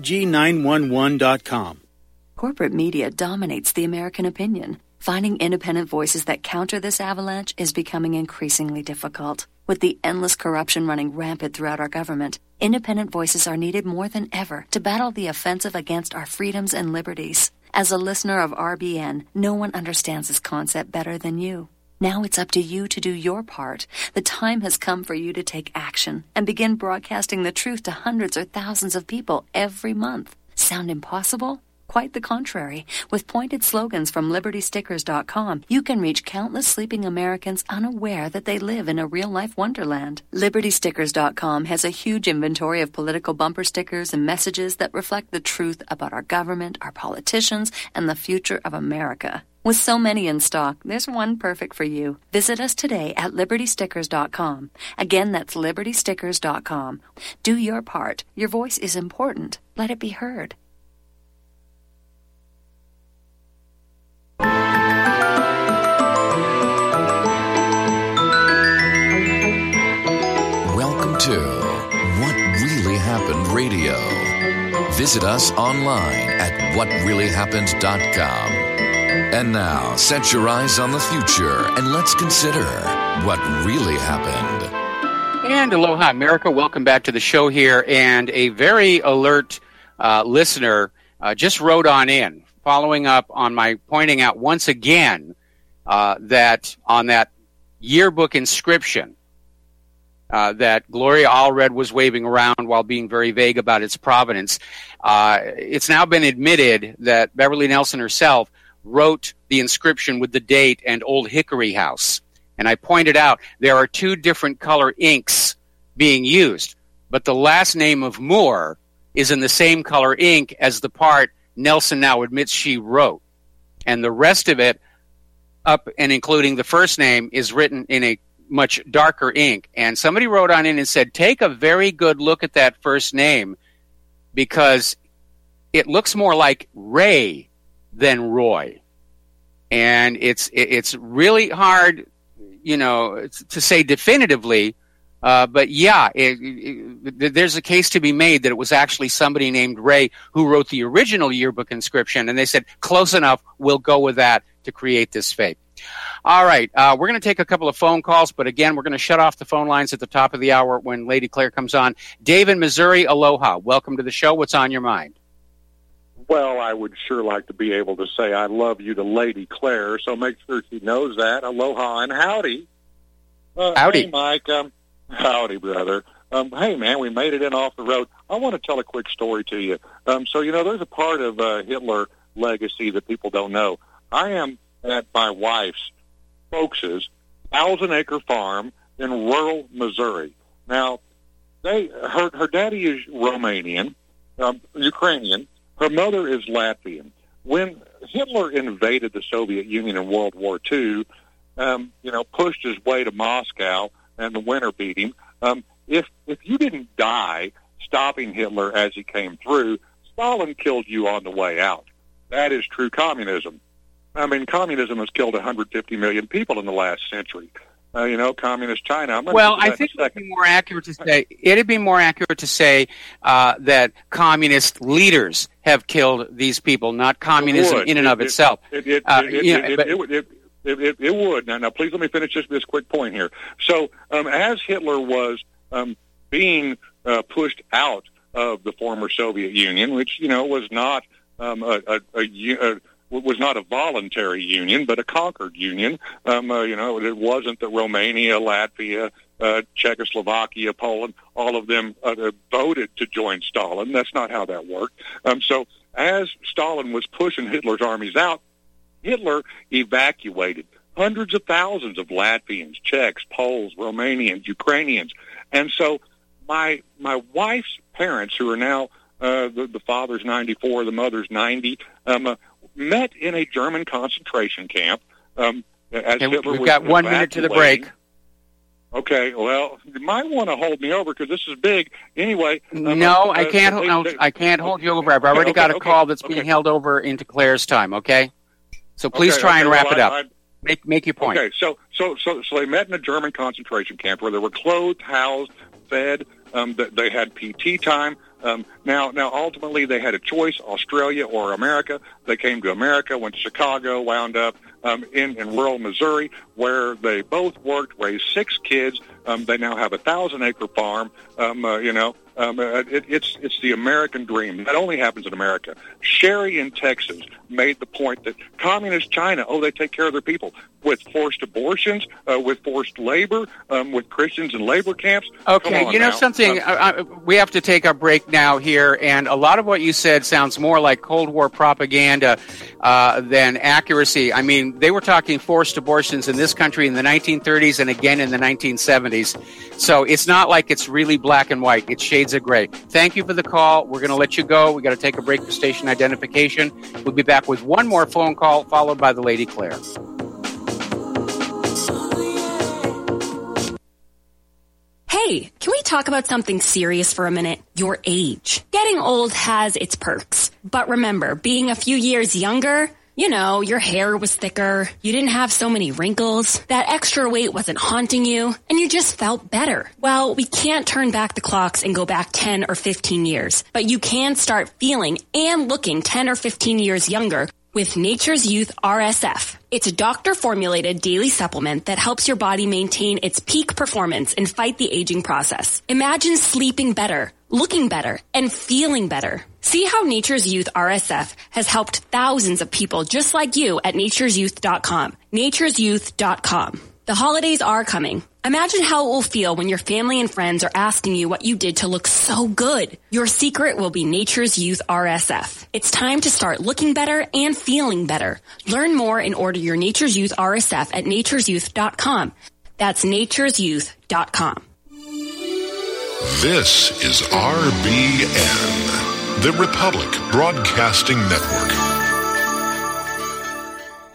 MIG911.com. Corporate media dominates the American opinion. Finding independent voices that counter this avalanche is becoming increasingly difficult. With the endless corruption running rampant throughout our government, independent voices are needed more than ever to battle the offensive against our freedoms and liberties. As a listener of RBN, no one understands this concept better than you. Now it's up to you to do your part. The time has come for you to take action and begin broadcasting the truth to hundreds or thousands of people every month. Sound impossible? Quite the contrary. With pointed slogans from LibertyStickers.com, you can reach countless sleeping Americans unaware that they live in a real-life wonderland. LibertyStickers.com has a huge inventory of political bumper stickers and messages that reflect the truth about our government, our politicians, and the future of America. With so many in stock, there's one perfect for you. Visit us today at LibertyStickers.com. Again, that's LibertyStickers.com. Do your part. Your voice is important. Let it be heard. Welcome to What Really Happened Radio. Visit us online at whatreallyhappened.com. And now, set your eyes on the future and let's consider what really happened. And aloha, America. Welcome back to the show here. And a very alert listener just wrote on in, following up on my pointing out once again that on that yearbook inscription, that Gloria Allred was waving around while being very vague about its provenance. It's now been admitted that Beverly Nelson herself wrote the inscription with the date and Old Hickory House. And I pointed out there are 2 different color inks being used, but the last name of Moore is in the same color ink as the part Nelson now admits she wrote. And the rest of it, up and including the first name, is written in a much darker ink. And somebody wrote on in and said, take a very good look at that first name because it looks more like Ray than Roy. And it's really hard, to say definitively, but yeah, there's a case to be made that it was actually somebody named Ray who wrote the original yearbook inscription, and they said, close enough, we'll go with that to create this fake. All right, we're going to take a couple of phone calls, but again, we're going to shut off the phone lines at the top of the hour when Lady Claire comes on. Dave in Missouri, aloha. Welcome to the show. What's on your mind? Well, I would sure like to be able to say I love you to Lady Claire, so make sure she knows that. Aloha and howdy. Howdy. Hey, Mike. Howdy, brother. Hey, man, we made it in off the road. I want to tell a quick story to you. There's a part of Hitler legacy that people don't know. I am at my wife's folks' 1,000-acre farm in rural Missouri. Now, her daddy is Romanian, Ukrainian. Her mother is Latvian. When Hitler invaded the Soviet Union in World War II, pushed his way to Moscow, and the winter beat him. If you didn't die stopping Hitler as he came through, Stalin killed you on the way out. That is true communism. I mean, communism has killed 150 million people in the last century. Communist China. I think it'd be more accurate to say that communist leaders have killed these people, not communism in and of itself. It would. Now, please let me finish this quick point here. So, as Hitler was being pushed out of the former Soviet Union, which was not was not a voluntary union, but a conquered union. It wasn't that Romania, Latvia, Czechoslovakia, Poland, all of them voted to join Stalin. That's not how that worked. So as Stalin was pushing Hitler's armies out, Hitler evacuated hundreds of thousands of Latvians, Czechs, Poles, Romanians, Ukrainians. And so my wife's parents, who are now, the father's 94, the mother's 90, met in a German concentration camp. We've got 1 minute to the break. Okay, well, you might want to hold me over because this is big. Anyway. I can't. I can't hold you over. I've already got a call that's being held over into Claire's time. Okay, so please try and wrap it up. Make your point. Okay, so they met in a German concentration camp where they were clothed, housed, fed. They had PT time. Now, ultimately, they had a choice: Australia or America. They came to America, went to Chicago, wound up in rural Missouri, where they both worked, raised 6 kids. They now have a 1,000-acre farm. It's the American dream. That only happens in America. Sherry in Texas made the point that communist China, they take care of their people with forced abortions, with forced labor, with Christians in labor camps. Okay, something? We have to take a break now here, and a lot of what you said sounds more like Cold War propaganda than accuracy. I mean, they were talking forced abortions in this country in the 1930s and again in the 1970s. So it's not like it's really black and white. It's shades of gray. Thank you for the call. We're going to let you go. We got to take a break for station identification. We'll be back with one more phone call, followed by the Lady Claire. Hey, can we talk about something serious for a minute? Your age. Getting old has its perks. But remember, being a few years younger, your hair was thicker, you didn't have so many wrinkles, that extra weight wasn't haunting you, and you just felt better. Well, we can't turn back the clocks and go back 10 or 15 years, but you can start feeling and looking 10 or 15 years younger with Nature's Youth RSF. It's a doctor-formulated daily supplement that helps your body maintain its peak performance and fight the aging process. Imagine sleeping better, looking better, and feeling better. See how Nature's Youth RSF has helped thousands of people just like you at naturesyouth.com. Naturesyouth.com. The holidays are coming. Imagine how it will feel when your family and friends are asking you what you did to look so good. Your secret will be Nature's Youth RSF. It's time to start looking better and feeling better. Learn more and order your Nature's Youth RSF at nature'syouth.com. That's nature'syouth.com. This is RBN, the Republic Broadcasting Network.